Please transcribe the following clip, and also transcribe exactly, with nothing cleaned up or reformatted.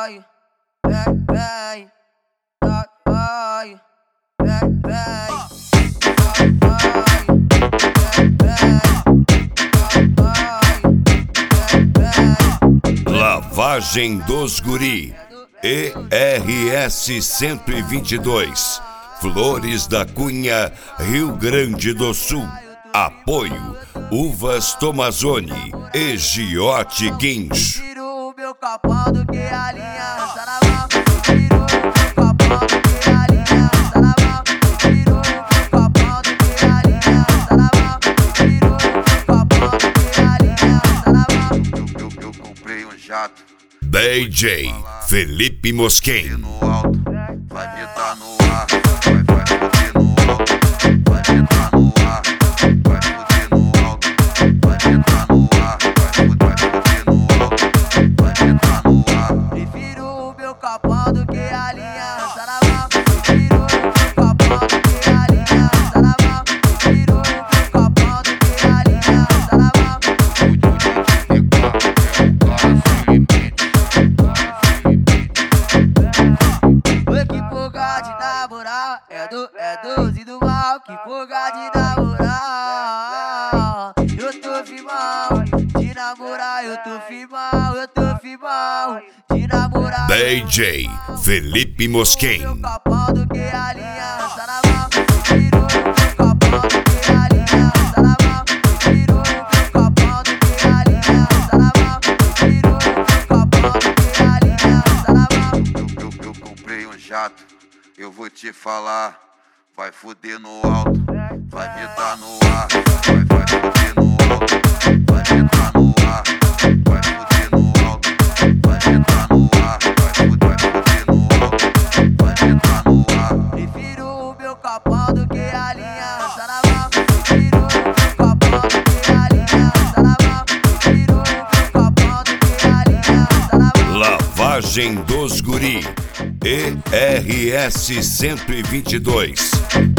vai, vem, vem, vai, vai, vem, vem, Lavagem dos Guri, E R S cento e vinte e dois, Flores da Cunha, Rio Grande do Sul. Apoio Uvas Tomazoni e Giote Guincho. tiro o meu capão do que a linha tá na mão. Tiro o meu capão do que a linha tá na mão. Tiro o meu capão do que a linha tá na mão. Tiro o meu capão do que a linha tá na mão. Eu, eu, eu comprei um jato. D J Felipe Mosquen. No alto, vai me dar no ar. Vai, vai foder no alto. Vai me dar no ar. Vai foder no alto. Vai me dar no ar. Vai foder no alto. Vai me dar no ar. Prefiro o meu capão do que a linha tá na mão. Prefiro o meu capão do que a linha tá na mão. Prefiro o meu capão do que a linha tá na mão. Oi, que porra de namorar, é do, é doze do mal, que porra de namorar. Eu tô firmão, de namorar, eu tô firmão, eu tô firmão, de namorar. D J Felipe Mosquen. Meu capão do que a linha tá na mão. Tiro o meu capão do que a linha tá na mão. Tiro o meu capão do que a linha tá na mão. Tiro o meu capão do que a linha tá na mão. Eu, eu, eu comprei um jato. Eu vou te falar. Vai foder no alto. Vai me dar no ar. Vai, vai foder no alto. Vai me dar no ar. Vai foder no alto. Vai me dar no ar. Vai foder, vai foder no alto. Vai me dar no ar. Prefiro o meu capão do que a linha tá na mão. Prefiro o meu capão do que a linha tá na mão. Prefiro o meu capão do que a linha tá na mão. Lavagem dos Guri, E R S cento e vinte e dois.